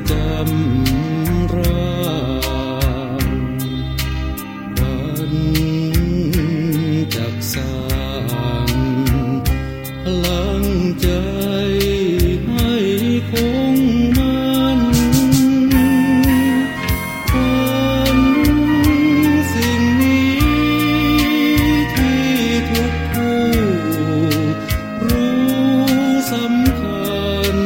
จำร่างวันจักสร้างพลังใจให้คงมันวันสิ่งนี้ที่ทุกผู้รู้สำคัญ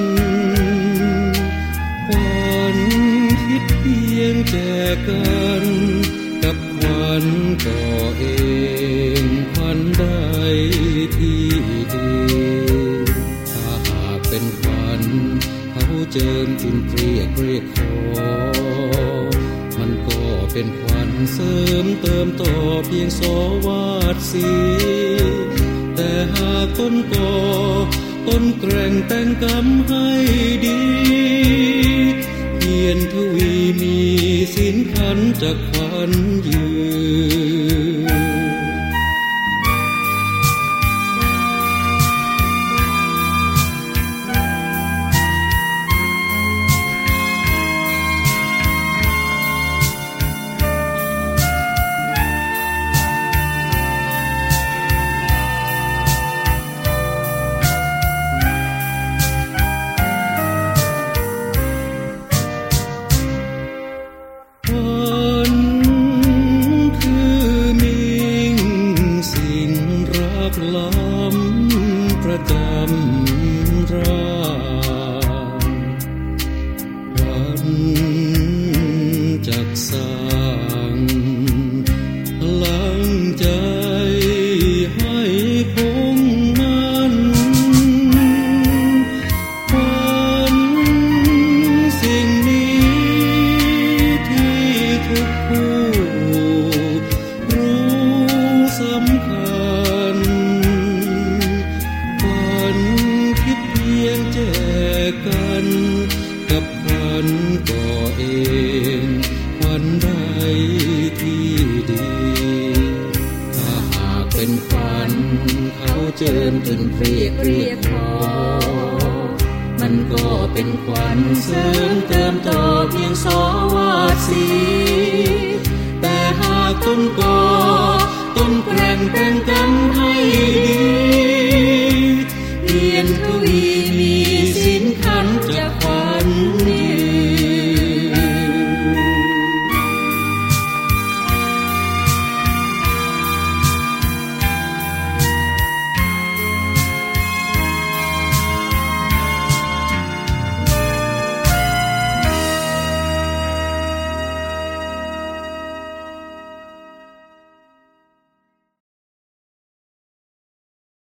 ควันคิดเพียงแจกกันกับควันก่อเองควันได้ที่ดีถ้าหากเป็นควันเขาเจิมจุนเรียกขอมันก็เป็นควันเสริมเติมต่อเพียงสวาดสีแต่หากต้นก่อต้นแกร่งแต่งกำให้ดีเพียรทวีมีศีลขันจากควันยืนล้ำประจำร่างวันจักสร้างพลังใจให้คงมันวันสิ่งนี้ที่ทุกผู้รู้สำคัญคิดเพียงแจกกันกับควันก่อเองควันได้ที่ดีถ้าหากเป็นควันเขาเจิมจนเรียกขอมันก็เป็นควันเสริมเติมต่อเพียงสวาดสีแต่หากต้นก่อ